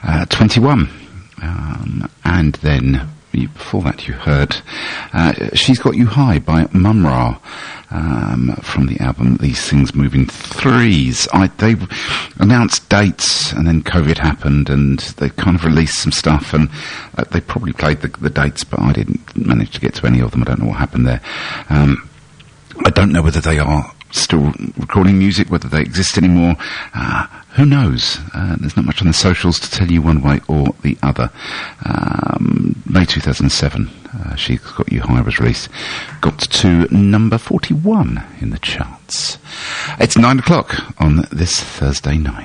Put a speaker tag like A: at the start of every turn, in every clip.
A: 21. And then before that you heard She's Got You High by Mumra, from the album These Things Move in Threes. They announced dates and then COVID happened and they kind of released some stuff, and they probably played the dates, but I didn't manage to get to any of them. I don't know what happened there. I don't know whether they are still recording music, whether they exist anymore. Who knows? There's not much on the socials to tell you one way or the other. May 2007, She's Got You High was released. Got to number 41 in the charts. It's 9 o'clock on this Thursday night.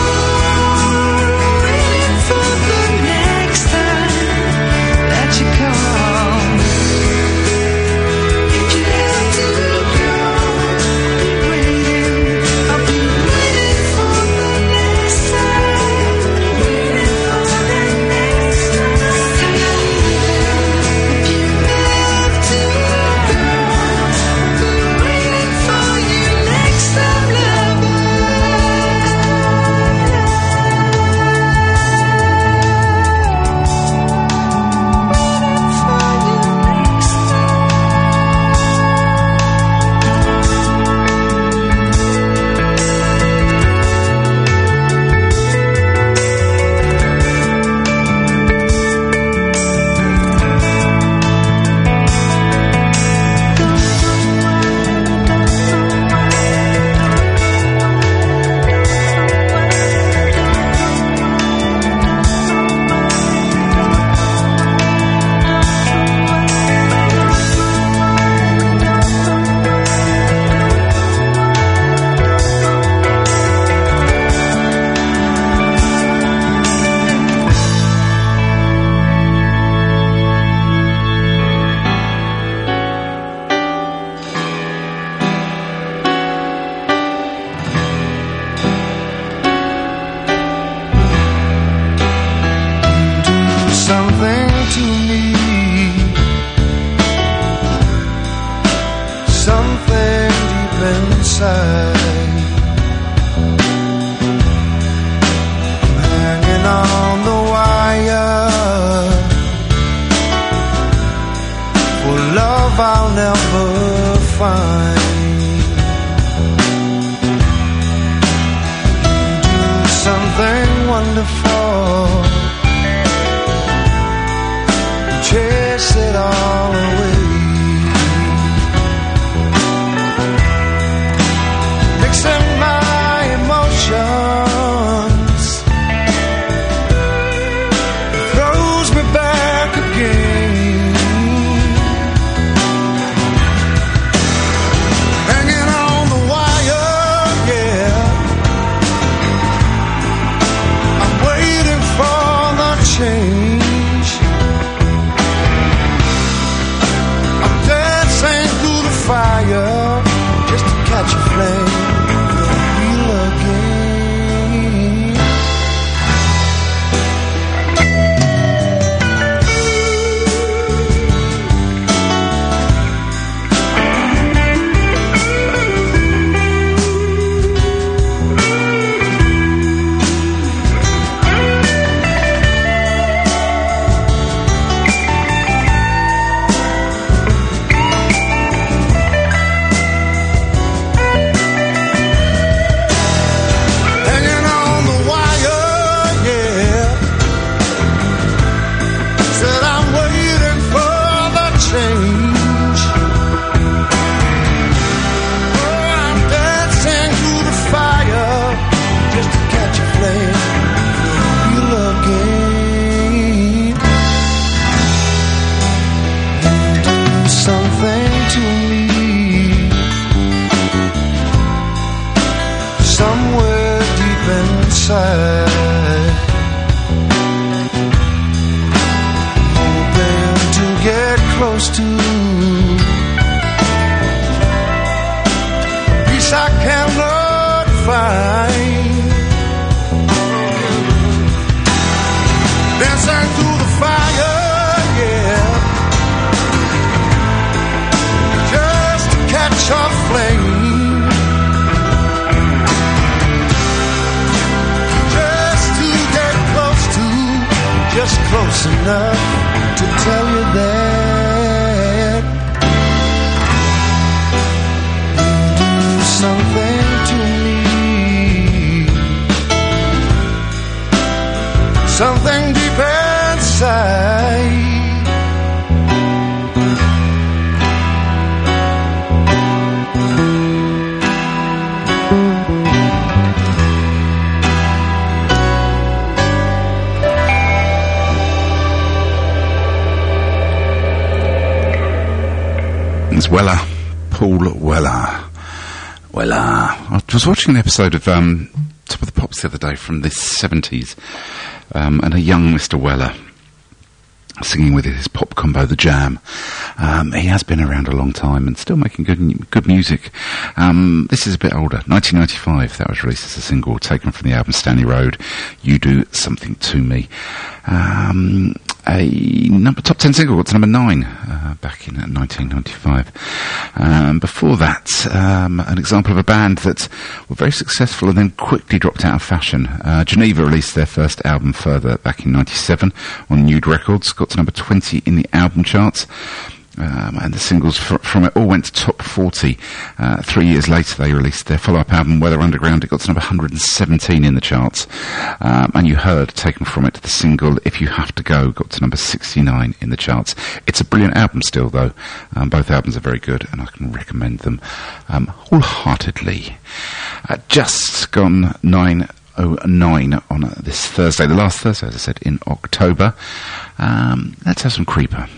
B: You come close to. Peace I cannot find. Dancing through the fire, yeah, just to catch a flame, just to get close to, just close enough to tell you that you do something to me, something deep inside.
A: It's Weller, Paul Weller. I was watching an episode of Top of the Pops the other day from the 70s, and a young Mr. Weller singing with his pop combo, The Jam. He has been around a long time and still making good music. This is a bit older, 1995. That was released as a single taken from the album Stanley Road, You Do Something to Me. A top 10 single, got to number 9 back in 1995. Before that, an example of a band that were very successful and then quickly dropped out of fashion. Geneva released their first album Further back in 97 on Nude Records, got to number 20 in the album charts. And the singles from it all went to top 40. 3 years later, they released their follow-up album, Weather Underground. It got to number 117 in the charts. And you heard, taken from it, the single If You Have to Go got to number 69 in the charts. It's a brilliant album still, though. Both albums are very good, and I can recommend them wholeheartedly. Just gone 9:09 on this Thursday, the last Thursday, as I said, in October. Let's have some Creeper.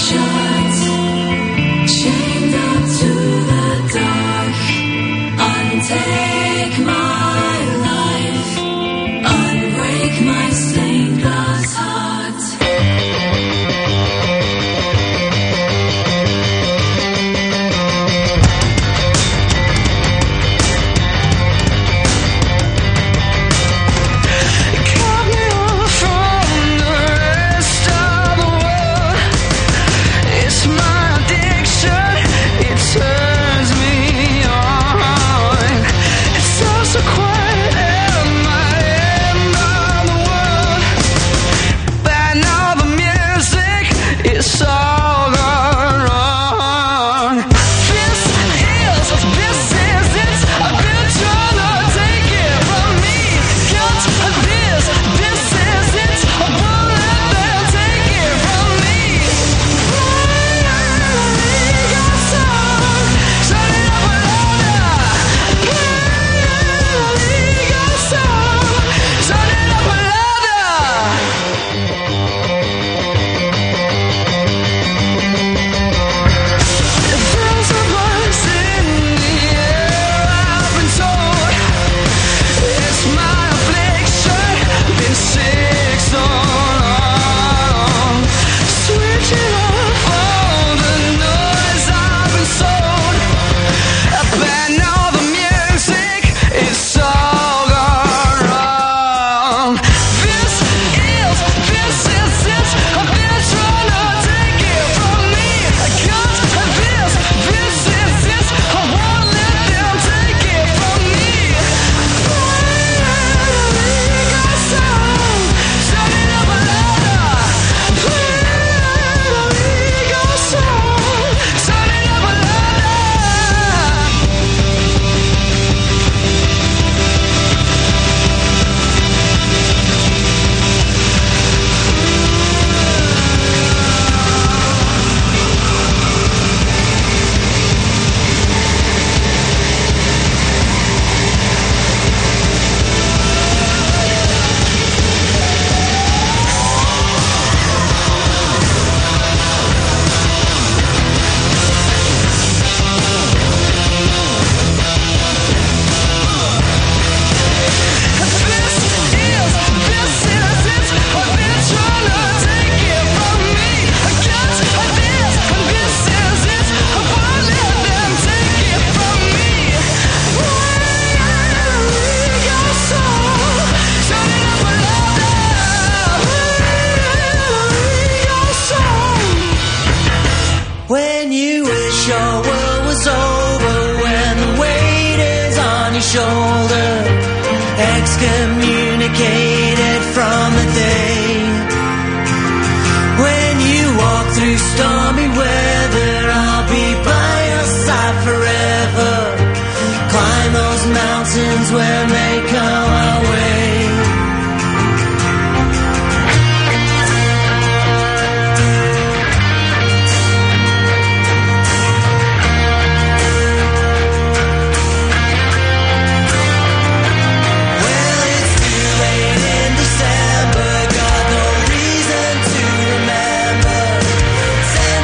C: shut, chained up to the dark. Untake my life, unbreak my stained glass heart.
D: Cut me off from the rest of the world. It's my addiction, it turns me on. It's all so quiet at my end of the world. But now the music is all gone wrong. This is it. I've been trying to take it from me. Got this is it. I won't let them take it from me. Finally got some. Shut it up louder. Finally got some. Shut it up louder. There's a voice in the air, I've been told. It's my affliction, been sick so long. Switching off all the noise, I've been sold. But now the music is all gone wrong. This is it. I've been trying to take it from me. I got this is it. I won't let them take it from me. Finally got some. Shut it up louder. Finally got some. Shut it up louder. This is it. I've been trying to take it from me. I got this is it. I won't let them take it from me. Finally got some. Shut it up louder. Finally got some.
E: When you wish your world was over, when the weight is on your shoulder, excommunicated from the day. When you walk through stormy weather, I'll be by your side forever. Climb those mountains when they come our way. Well, it's too late in December, got no reason to remember.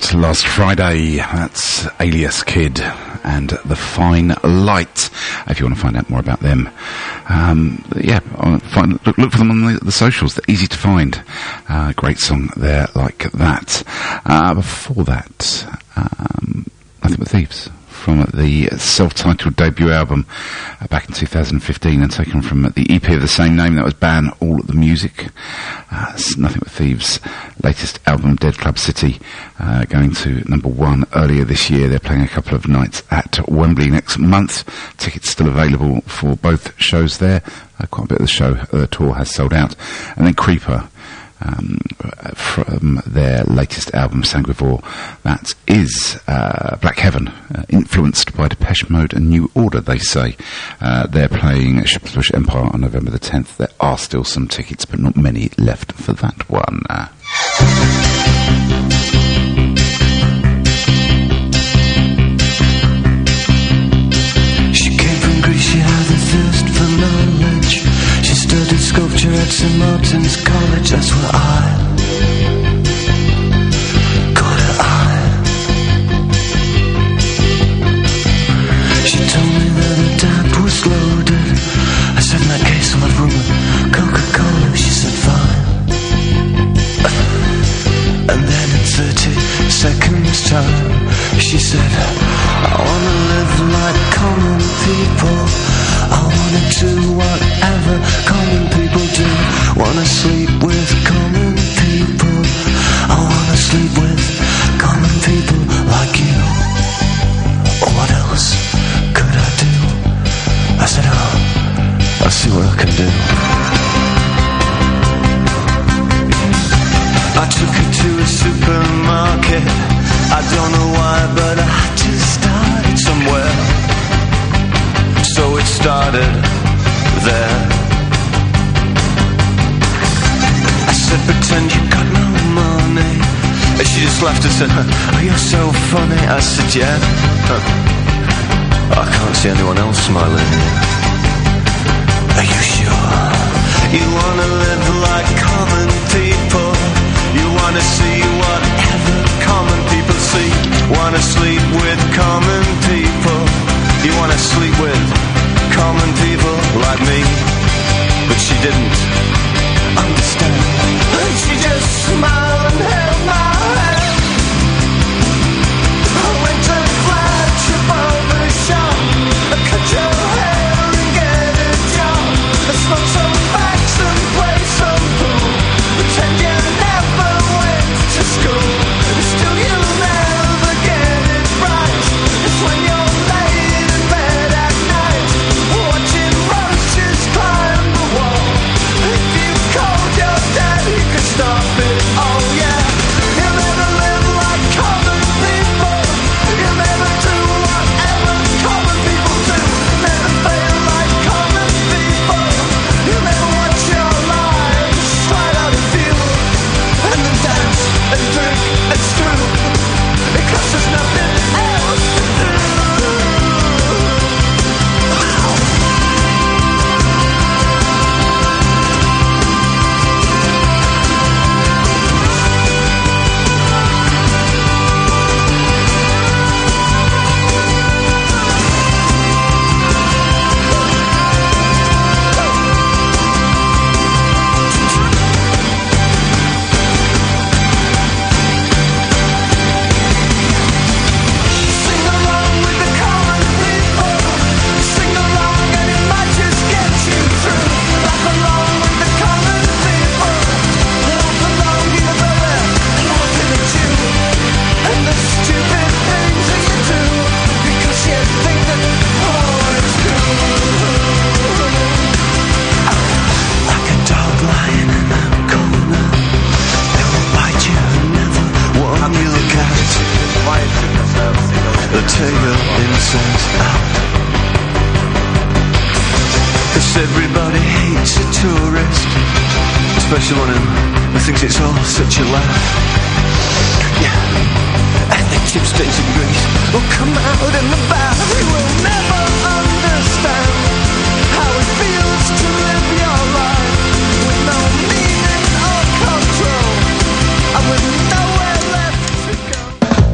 A: out last Friday. That's Alias Kid and The Fine Light. If you want to find out more about them, look for them on the socials. They're easy to find. Great song there like that. Before that, Nothing But Thieves, from the self-titled debut album back in 2015 and taken from the EP of the same name. That was Ban All the Music. It's Nothing But Thieves' latest album, Dead Club City, going to #1 earlier this year. They're playing a couple of nights at Wembley next month. Tickets still available for both shows there. Quite a bit of the tour has sold out. And then Creeper, from their latest album, Sanguivore, that is Black Heaven, influenced by Depeche Mode and New Order, they say. They're playing Shepherd's Bush Empire on November the 10th. There are still some tickets, but not many left for that one.
E: She came from Greece, she had a thirst for knowledge. She studied sculpture at St. Martin's College. That's where I caught her eye. She told me that her dad was loaded. I said, in that case I'll have rum and Coca-Cola. She said, fine. And then in 30 seconds time, she said, I wanna live like common people. I wanna do whatever common people do. Wanna sleep with common people. I wanna sleep with common people like you. What else could I do? I said, oh, I'll see what I can do. I took her to a supermarket. I don't know why, but I had to start it somewhere. So it started there. I said, pretend you got no money. And she just laughed and said, oh, you're so funny. I said, yeah. I can't see anyone else smiling. Are you sure? You wanna live like common people. You wanna see whatever common people see. Wanna sleep with common people. You wanna sleep with common people like me. But she didn't understand. And she just smiled and held my hand. I went to flash above the shop. I cut your hair and get a job. I smoke some facts and play some pool. Pretend you never went to school. Still you'll never get it right. It's when you're laid in bed at night, watching roaches climb the wall. If you called your dad, he could stop it. Oh yeah. You'll never live like common people. You'll never do whatever common people do. Never fail like common people. You'll never watch your lives slide out of view. And then dance and drink and screw. Because there's nothing else to do. Sing along with the common people. Sing along and it might just get you through. Laugh along with the common people. Laugh along, you know they're laughing at you. And the stupid things that you do. Because you think that all is cool. Like a dog lying in a corner. They will bite you and never warn you. The cat, the tail inside out. 'Cause everybody hates a tourist, especially one who thinks it's all such a laugh. Yeah, and the chip stains of grease will come out in the bath. You will never understand how it feels to live your life with no meaning or control, and with nowhere left to go.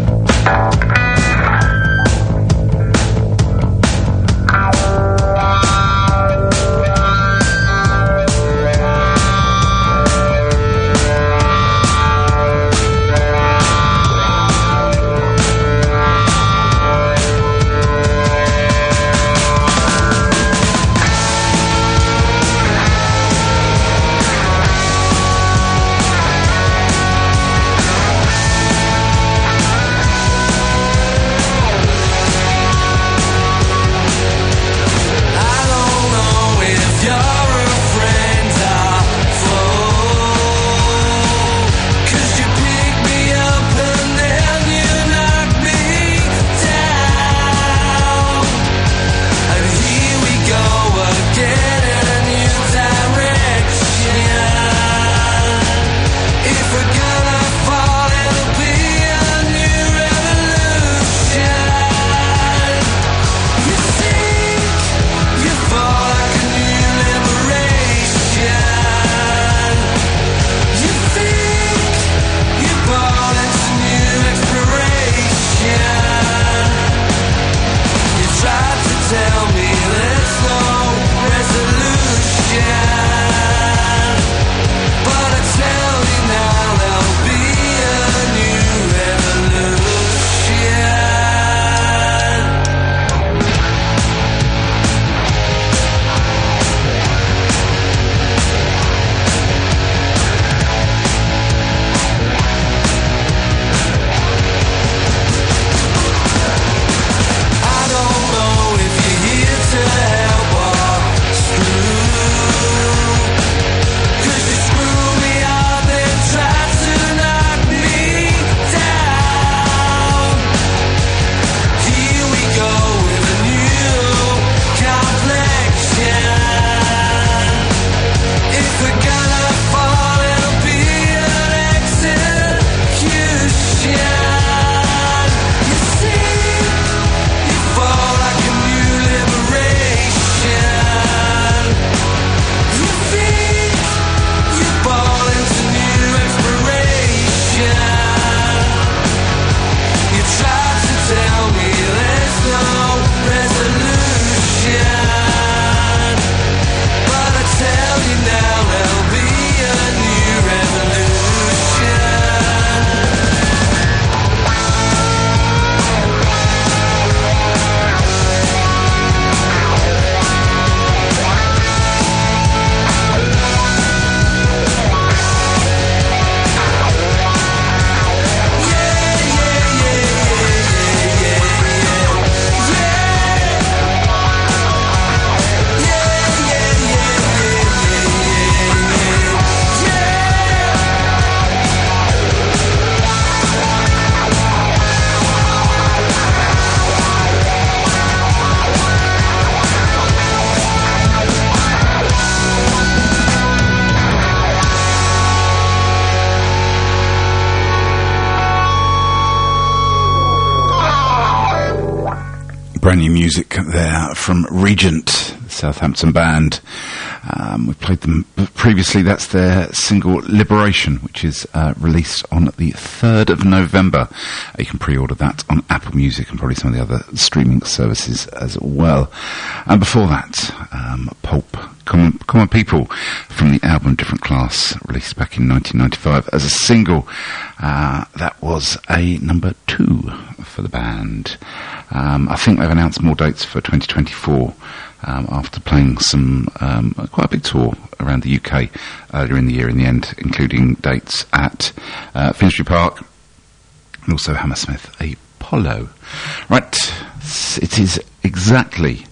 A: Brand new music there from Regent, the Southampton band. We played them previously. That's their single Liberation, which is released on the 3rd of November. You can pre-order that on Apple Music and probably some of the other streaming services as well. And before that, Pulp, Common People, from the album Different Class, released back in 1995 as a single. That was a number 2 for the band. I think they've announced more dates for 2024 after playing some quite a big tour around the UK earlier in the year in the end, including dates at Finsbury Park and also Hammersmith Apollo. Right, it is exactly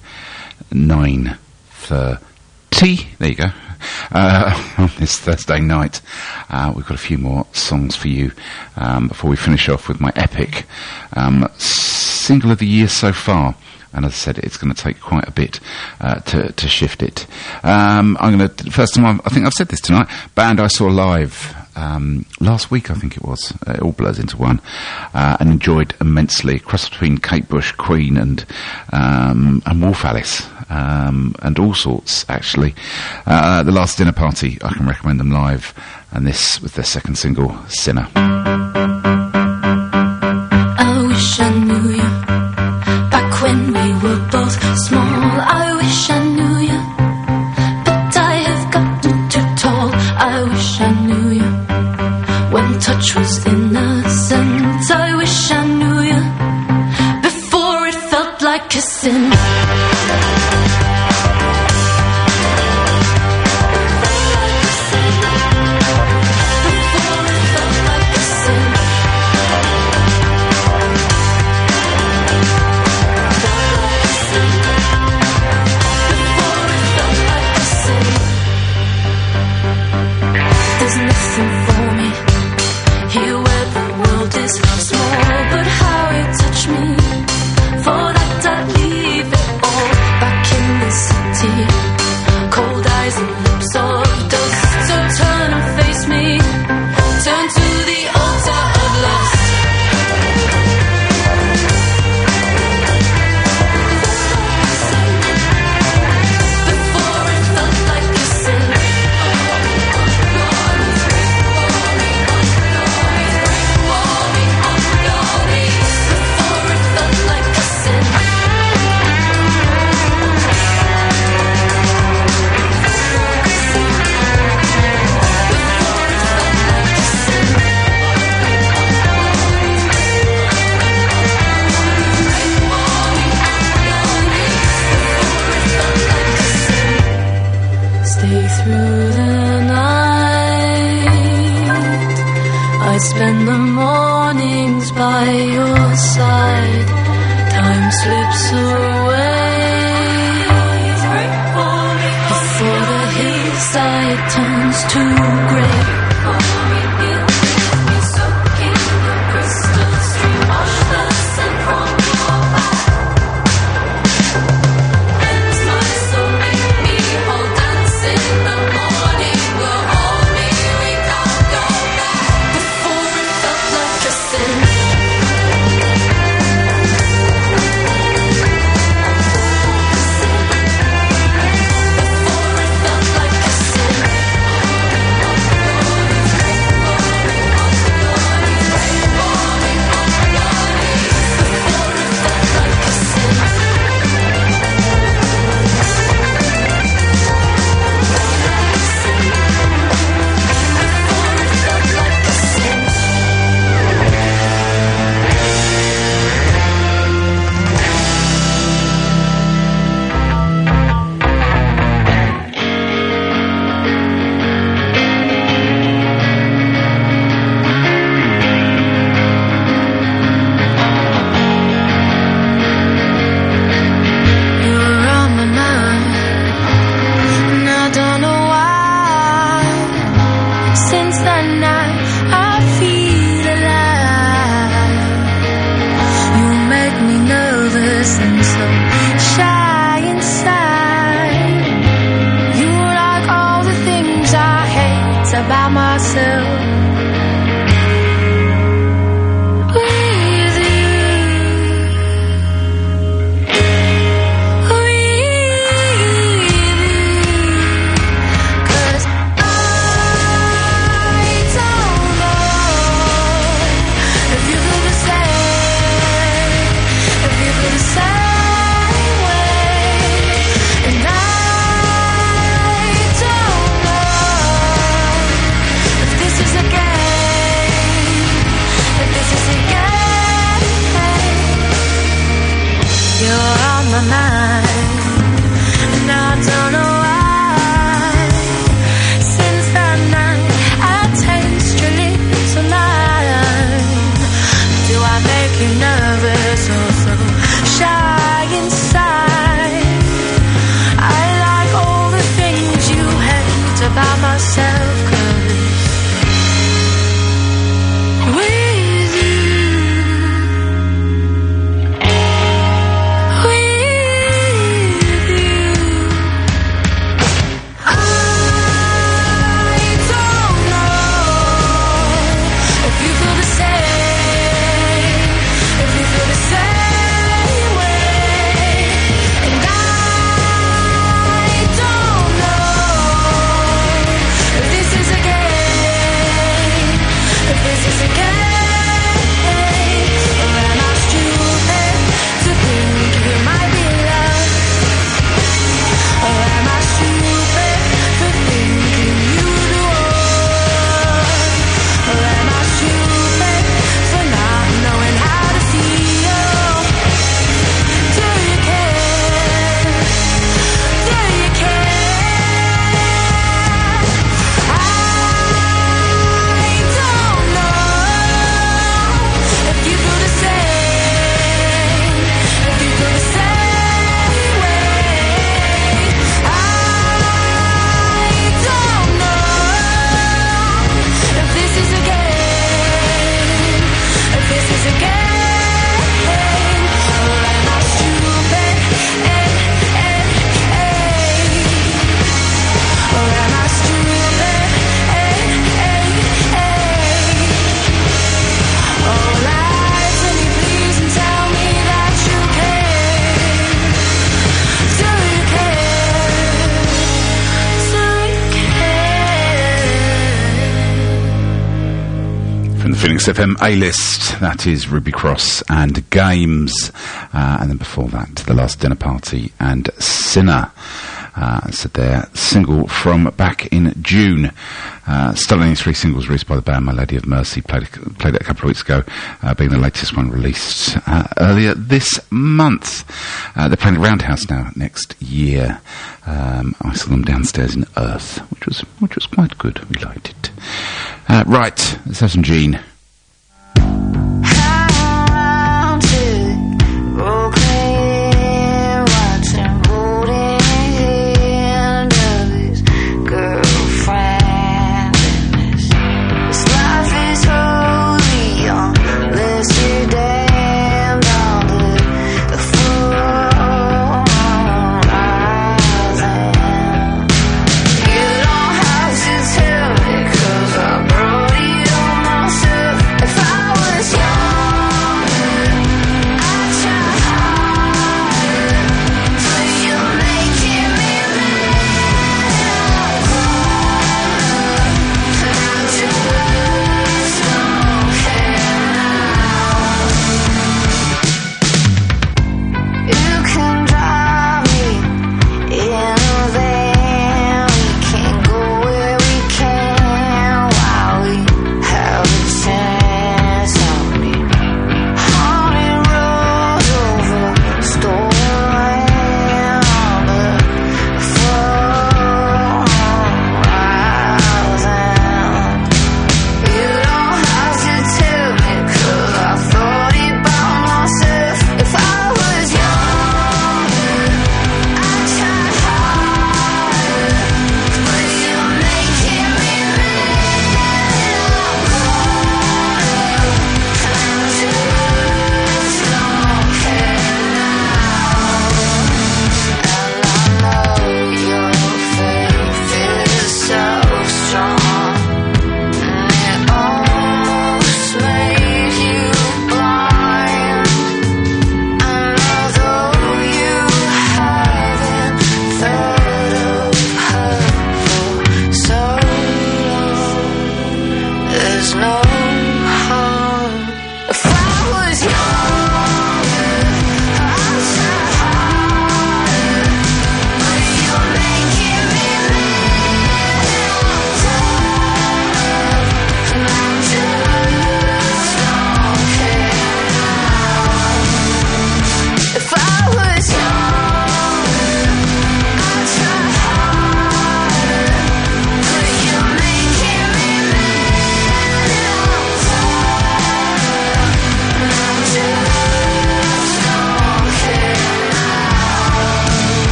A: 9:30. There you go. On this Thursday night, we've got a few more songs for you before we finish off with my epic single of the year so far. And as I said, it's going to take quite a bit to shift it. I'm going to, first time I think I've said this tonight, band I saw live last week, I think it was. It all blurs into one. And enjoyed immensely. Cross between Kate Bush, Queen, and Wolf Alice. And all sorts, actually. The Last Dinner Party, I can recommend them live. And this was their second single, Sinner.
C: I wish I knew you back when we were both small. I wish I knew you, but I have gotten too tall. I wish I knew you when touch was innocent. I wish I knew you before it felt like a sin. Spend the mornings by your side. Time slips away before the hillside turns to grey. on my mind. And I don't know why. Since that night, I taste your lips alive. Do I make you nervous or so shy inside? I like all the things you hate about myself, 'cause with you
A: Phoenix FM A-List, that is Ruby Cross and Games, and then before that The Last Dinner Party and Sinner. So their single from back in June. Still only 3 singles released by the band. My Lady of Mercy played it a couple of weeks ago, being the latest one released earlier this month. They're playing at Roundhouse now next year. I saw them downstairs in Earth, which was quite good. We liked it. Right, let's have some Gene.
C: You don't have to tell me, 'cause I brought it on myself.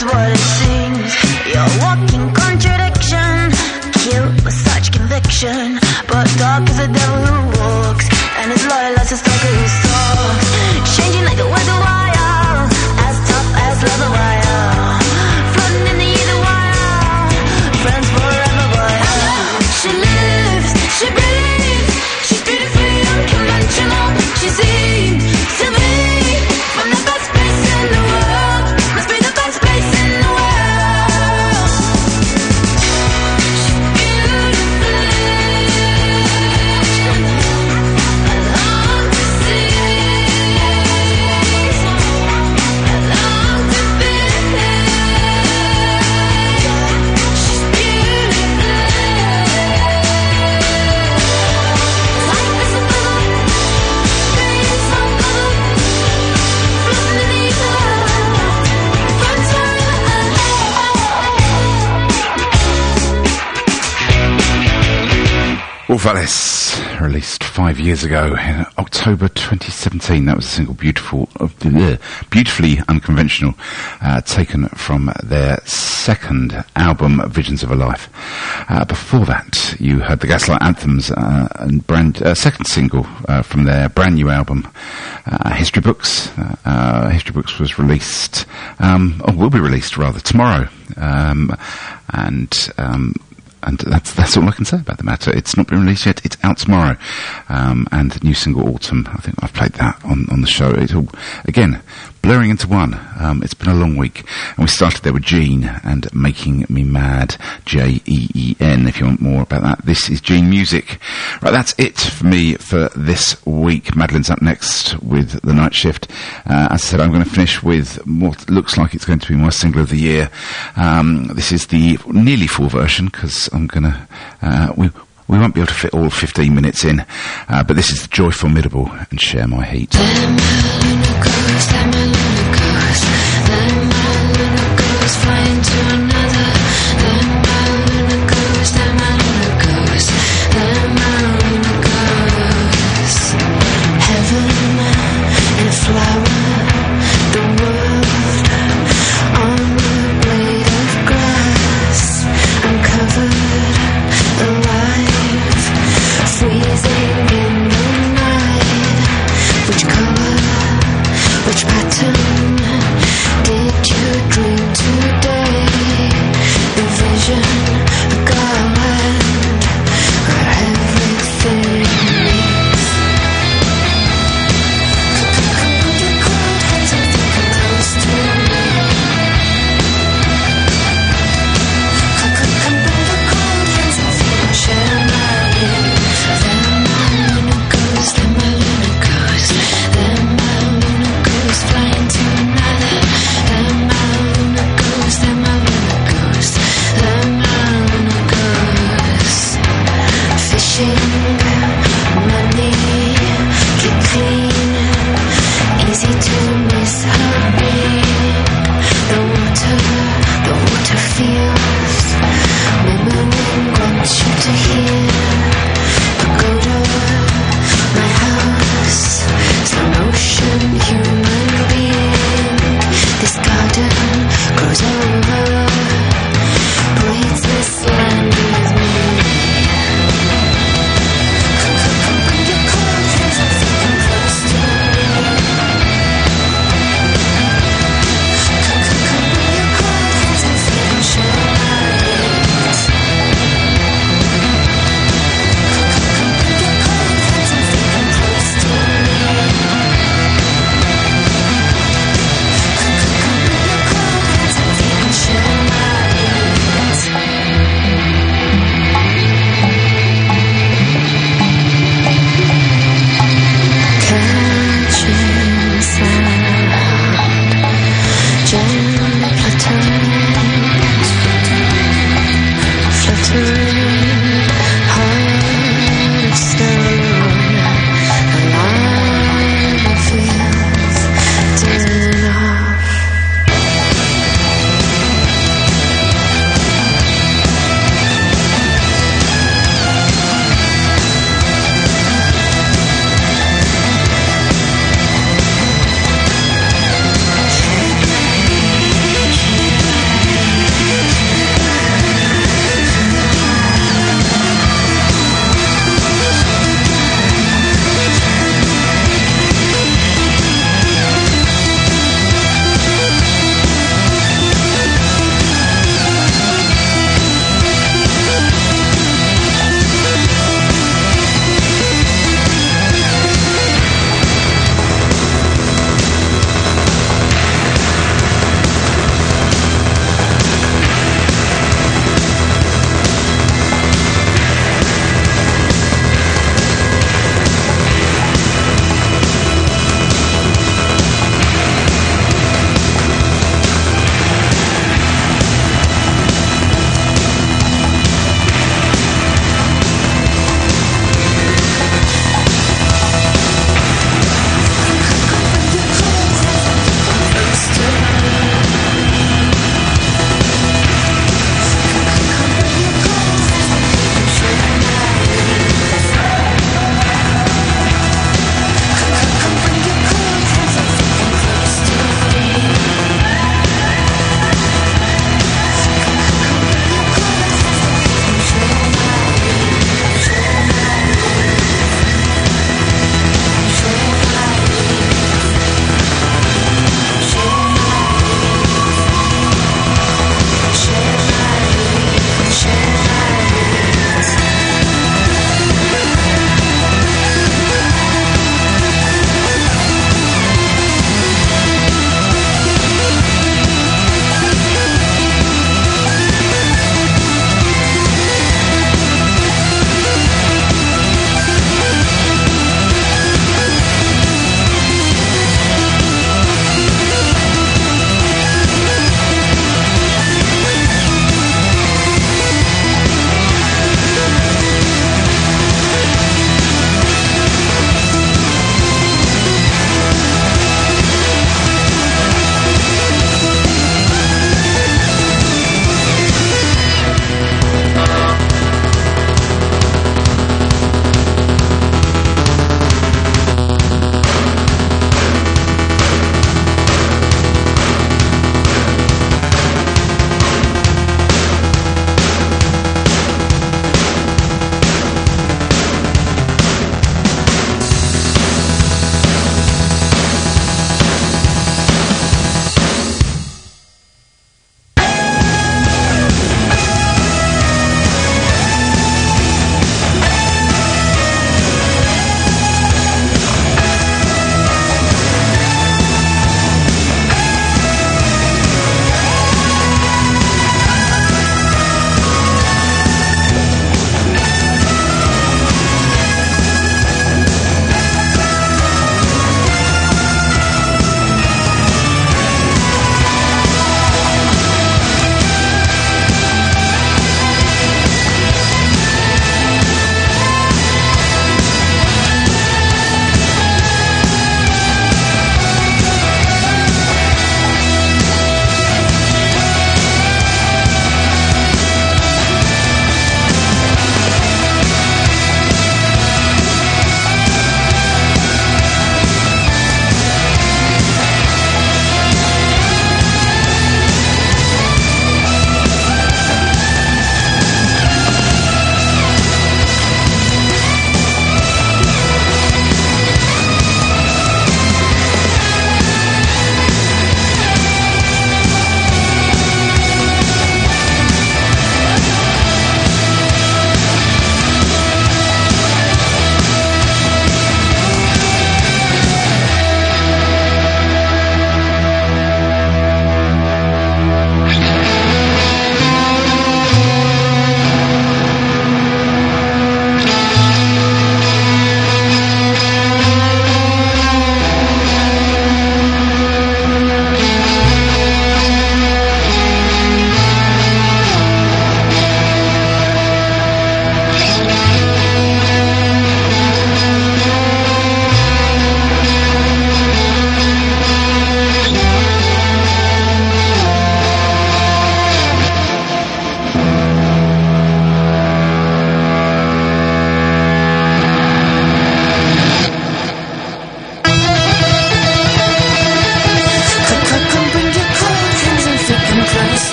F: is what it seems. You're a walking contradiction, cute with such conviction, but dark as the devil who walks, and as loyal as a stalker who stalks. Changing like the weather wire, as tough as leather wire, floating in the ether wire, friends forever wire. She lives, she breathes, she's beautifully unconventional. She seems to be from the best place in the world, must be the best place in the world. She's beautiful, I long to see, I long to be. She's beautiful. Life is a bubble, dreams on bubble, floating in the ether, friends
A: Wolf Alice, released 5 years ago in October 2017. That was a single beautifully unconventional, taken from their second album, Visions of a Life. Before that, you heard the Gaslight Anthems and second single from their brand new album, History Books. History Books was released, or will be released rather, tomorrow. And that's all I can say about the matter. It's not been released yet. It's out tomorrow. And the new single, Autumn, I think I've played that on the show. It's all, again, blurring into one. It's been a long week. And we started there with Gene and Making Me Mad, J-E-E-N, if you want more about that. This is Gene Music. Right, that's it for me for this week. Madeline's up next with The Night Shift. As I said, I'm going to finish with what looks like it's going to be my single of the year. This is the nearly full version, because I'm going to... we won't be able to fit all 15 minutes in, but this is Joy Formidable and Share My Heat.
C: Flying to another, then my Luna goes, then my Luna goes, then my Luna goes. Heaven and a flower, the world on a blade of grass. I'm covered alive, freezing in the night. Which color, which pattern did you dream today? The vision, a garland, got everything it needs. Come put your cold hands and think I'm close to me. Come put your cold hands and think I'll share my heat. Then my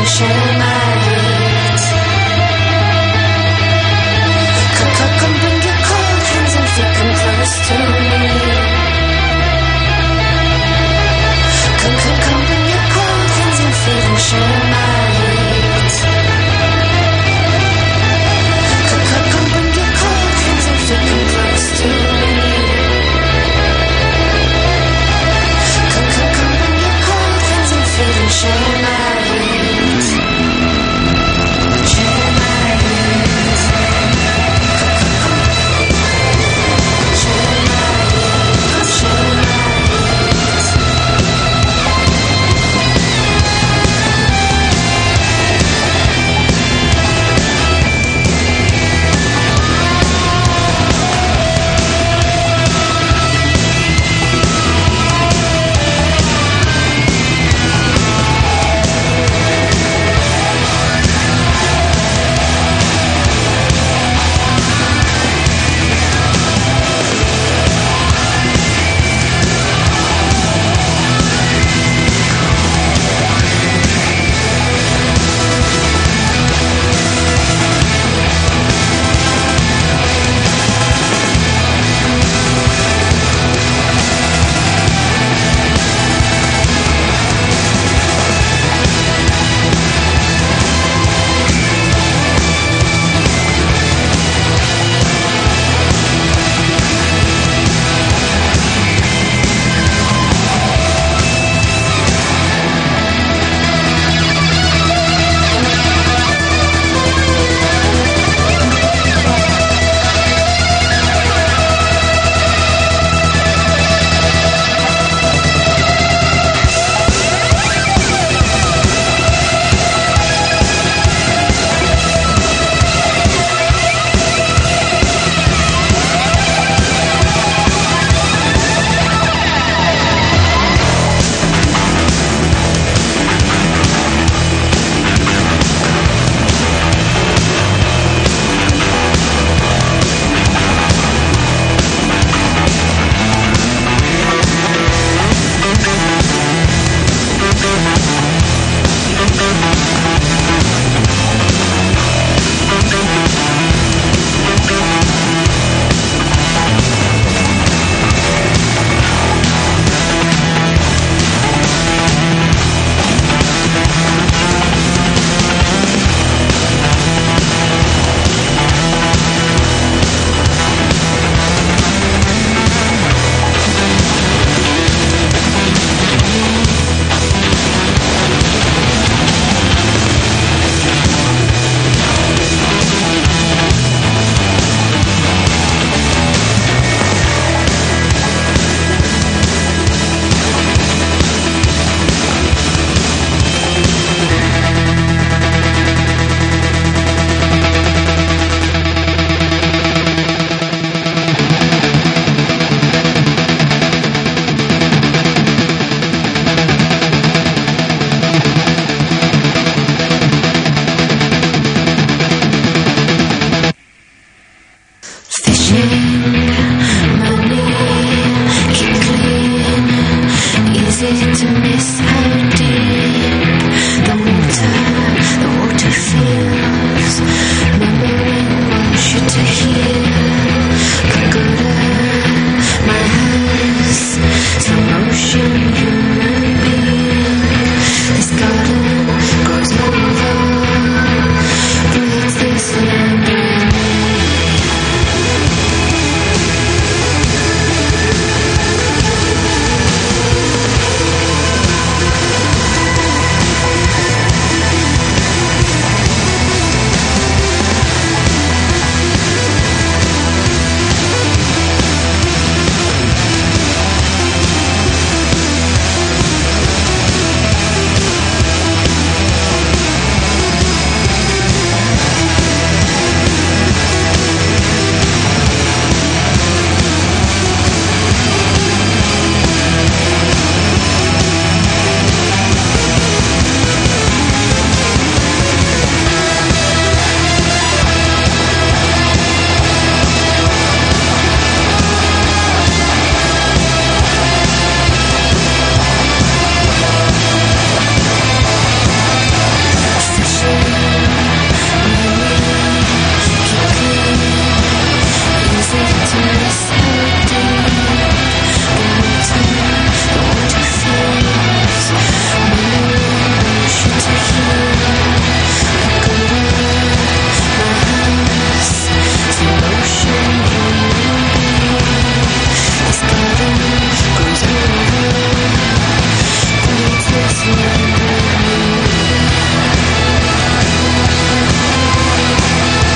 C: share my heat. Come bring your cold hands and feel come close to me. Come bring your cold hands and feel and share